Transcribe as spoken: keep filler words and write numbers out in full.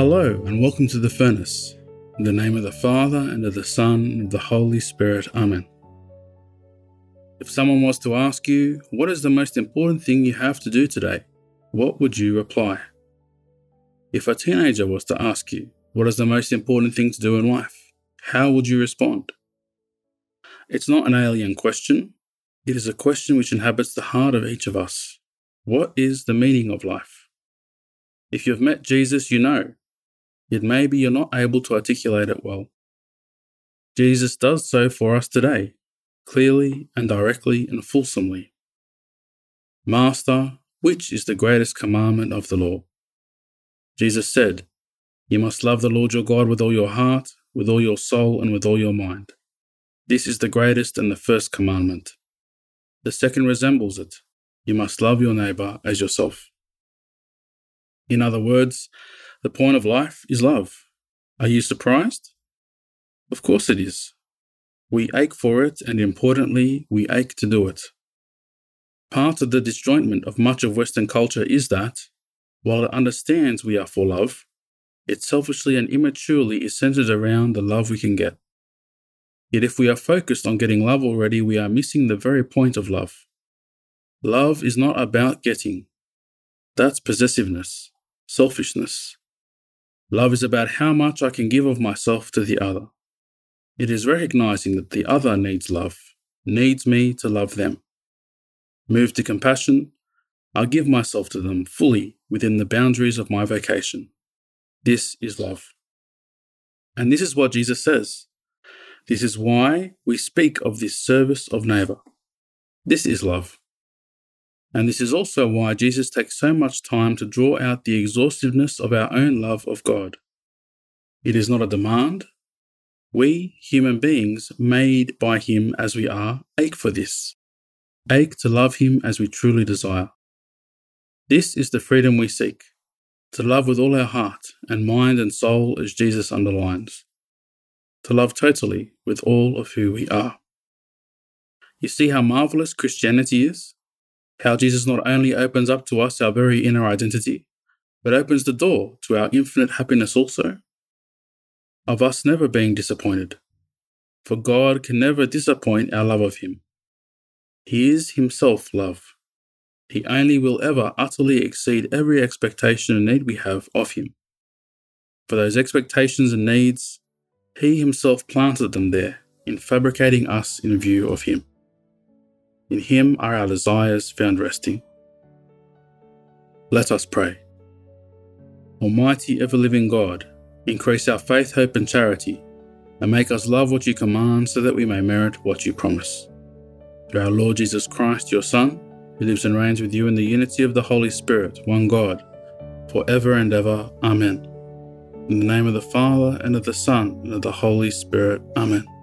Hello and welcome to The Furnace. In the name of the Father, and of the Son, and of the Holy Spirit. Amen. If someone was to ask you, what is the most important thing you have to do today? What would you reply? If a teenager was to ask you, what is the most important thing to do in life? How would you respond? It's not an alien question. It is a question which inhabits the heart of each of us. What is the meaning of life? If you've met Jesus, you know. Yet maybe you're not able to articulate it well. Jesus does so for us today, clearly and directly and fulsomely. Master, which is the greatest commandment of the law? Jesus said, You must love the Lord your God with all your heart, with all your soul, and with all your mind. This is the greatest and the first commandment. The second resembles it. You must love your neighbour as yourself. In other words, the point of life is love. Are you surprised? Of course it is. We ache for it, and importantly, we ache to do it. Part of the disjointment of much of Western culture is that, while it understands we are for love, it selfishly and immaturely is centered around the love we can get. Yet if we are focused on getting love already, we are missing the very point of love. Love is not about getting. That's possessiveness, selfishness. Love is about how much I can give of myself to the other. It is recognizing that the other needs love, needs me to love them. Moved to compassion, I give myself to them fully within the boundaries of my vocation. This is love. And this is what Jesus says. This is why we speak of this service of neighbour. This is love. And this is also why Jesus takes so much time to draw out the exhaustiveness of our own love of God. It is not a demand. We, human beings, made by Him as we are, ache for this. Ache to love Him as we truly desire. This is the freedom we seek, to love with all our heart and mind and soul, as Jesus underlines. To love totally with all of who we are. You see how marvellous Christianity is? How Jesus not only opens up to us our very inner identity, but opens the door to our infinite happiness also? Of us never being disappointed. For God can never disappoint our love of Him. He is Himself love. He only will ever utterly exceed every expectation and need we have of Him. For those expectations and needs, He Himself planted them there in fabricating us in view of Him. In Him are our desires found resting. Let us pray. Almighty ever-living God, increase our faith, hope and charity, and make us love what You command so that we may merit what You promise. Through our Lord Jesus Christ, Your Son, who lives and reigns with You in the unity of the Holy Spirit, one God, for ever and ever. Amen. In the name of the Father, and of the Son, and of the Holy Spirit. Amen.